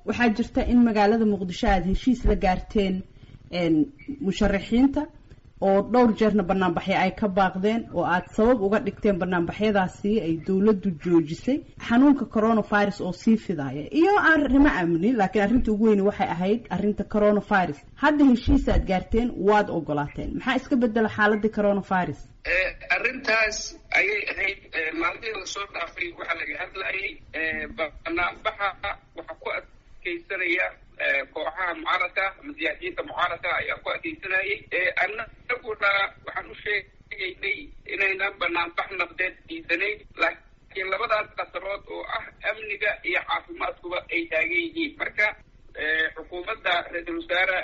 waxaa jirta in magaalada muqdisho aad heshiis la gaarteen musharaxiinta oo dhowr jeerna banaanbaxyo ay ka baaqdeen oo aad sabab uga dhigteen banaanbaxyadaasi ay dawladdu joojisay xanuunka coronavirus oo sii fidaya iyo arrimo amni laakiin arrinta ugu weyn waxay ahayd arrinta coronavirus hadda heshiis aad gaarteen waad ogolaateen maxaa iska bedela xaaladda coronavirus arrintaas ayay ahayd maalmihii la soo dhaafay waxaa laga hadlayay banaanbaxa waxaa ku adkaysanaya kooxaha mucaaradka ama siyaasiyiinta mucaaradka ayaa ku adkaysanayay annaguna waxaan u sheegaynay inaynan banaanbax nabdeed diidanayn laakiin labadaas qasarood oo ah amniga iyo caafimaadkuba ay taagan yihiin marka xukuumadda ra-iisul wasaare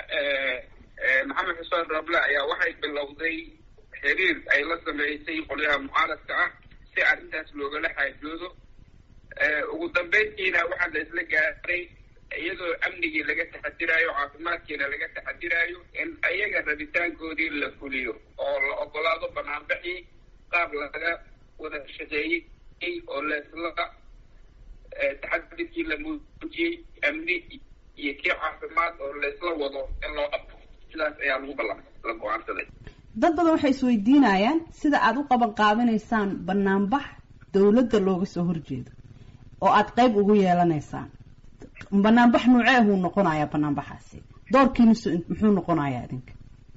maxamed xuseen roble ayaa waxay bilowday xiriir ay la sameysay qolyaha mucaaradka ah si arrintaas loogala xaajoodo ugu dambeyntiina waxaa la isla gaaray iyadoo amnigii laga taxadiraayo caafimaadkiina laga taxadiraayo in ayaga rabitaankoodii la fuliyo oo la ogolaado banaanbaxii qaab laga wada shaqeeyey oo laisla taxadirkii la muujiyey amni iyo kii caafimaad oo laisla wado in loo dhabo sidaas ayaa la go-aansaday dad badan waxay isweydiinayaan sida aad u qaban qaadanaysaan banaanbax dawladda looga soo horjeedo oo aad qayb ugu yeelanaysaan banaanbax nuuceehuu noqonayaa banaanbaxaasi doorkiinusu muxuu noqonayaa idinka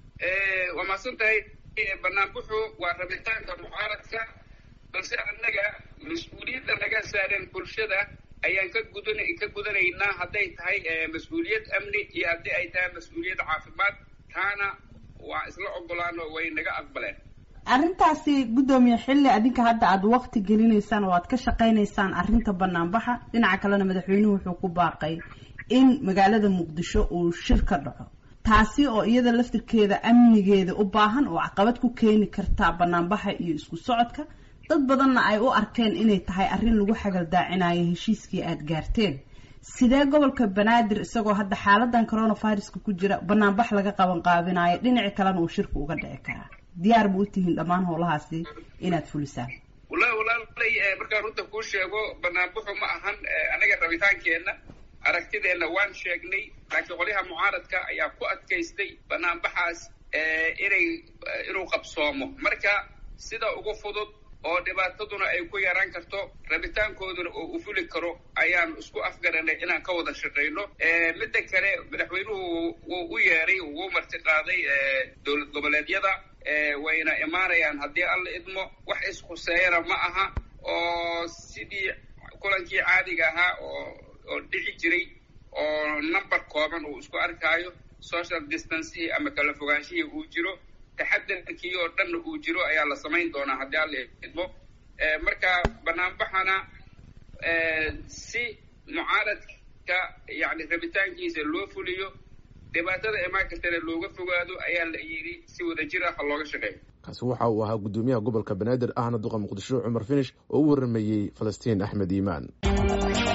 waa mahadsan tahay banaanbaxu waa rabitaanka mucaaradka balse annaga mas-uuliyadda laga saareen bulshada ayaan ka gudanaynaa hadday tahay mas-uuliyad amni iyo haddii ay tahay mas-uuliyad caafimaad taana waa isla ogolaan oo way naga aqbaleen arrintaasi guddoomiye xilli adinka hadda aad waqti gelinaysaan oo aad ka shaqaynaysaan arrinta banaanbaxa dhinaca kalena madaxweynuhu wuxuu ku baaqay in magaalada muqdisho uu shir ka dhaco taasi oo iyada laftirkeeda amnigeeda u baahan oo caqabad ku keeni karta banaanbaxa iyo isku socodka dad badanna ay u arkeen inay tahay arrin lagu xagaldaacinayo heshiiskii aad gaarteen sidee gobolka banaadir isagoo hadda xaaladan coronaviruska ku jira banaanbax laga qaban qaabinayo dhinaci kalena uu shirku uga dhici karaa diyaar buu u tihiin dhammaan howlahaasi inaad fulisaan walaalay markaan runta kuu sheego banaanbaxu ma ahan anaga rabitaankeenna aragtideenna waan sheegnay laakiin qolyaha mucaaradka ayaa ku adkaystay banaanbaxaas inuu qabsoomo marka sida ugu fudud oo dhibaataduna ay ku yaraan karto rabitaankooduna oo u fuli karo ayaan isku afgaranay inaan ka wada shaqayno midda kale madaxweynuhu wuu u yeeray wuu marti qaaday dowlad goboleedyada wayna imaanayaan haddii alla idmo wax ishuseeyana ma aha oo sidii kulankii caadiga ahaa oo dhici jiray oo number kooban uu isku arkaayo social distancing ama kala fogaanshihii uu jiro taxadarkii oo dhanna uu jiro ayaa la samayn doonaa haddii alla idmo marka banaanbaxana si mucaaradka yani rabitaankiisa loo fuliyo dhibaatada imaan kartana looga fogaado ayaa la yidhi si wada jir ah looga shaqeeyo kaasi waxa uu ahaa guddoomiyaha gobolka banaadir ahna duqa muqdisho cumar finish oo u waramayey falastiin axmed iimaan